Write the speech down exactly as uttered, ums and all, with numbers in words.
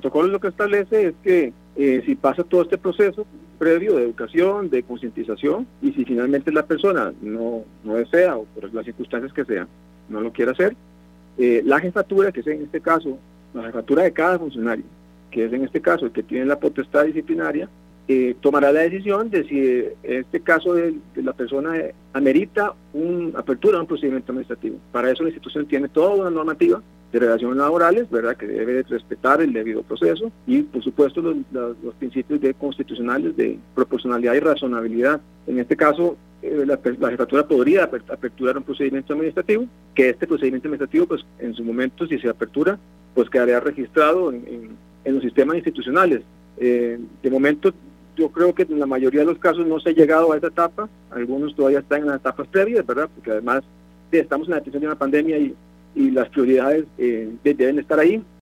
protocolo lo que establece es que eh, si pasa todo este proceso previo de educación, de concientización, y si finalmente la persona no, no desea, o por las circunstancias que sean, no lo quiere hacer, eh, la jefatura, que es en este caso, la jefatura de cada funcionario, que es en este caso el que tiene la potestad disciplinaria, eh, tomará la decisión de si en este caso de, de la persona amerita una apertura a un procedimiento administrativo. Para eso la institución tiene toda una normativa de relaciones laborales, ¿verdad?, que debe respetar el debido proceso y, por supuesto, los, los, los principios de constitucionales de proporcionalidad y razonabilidad. En este caso, eh, la, la jefatura podría aperturar un procedimiento administrativo, que este procedimiento administrativo, pues, en su momento, si se apertura, pues quedaría registrado en, en, en los sistemas institucionales. Eh, de momento, yo creo que en la mayoría de los casos no se ha llegado a esa etapa, algunos todavía están en las etapas previas, ¿verdad?, porque además estamos en la atención de una pandemia y y las prioridades eh, deben estar ahí,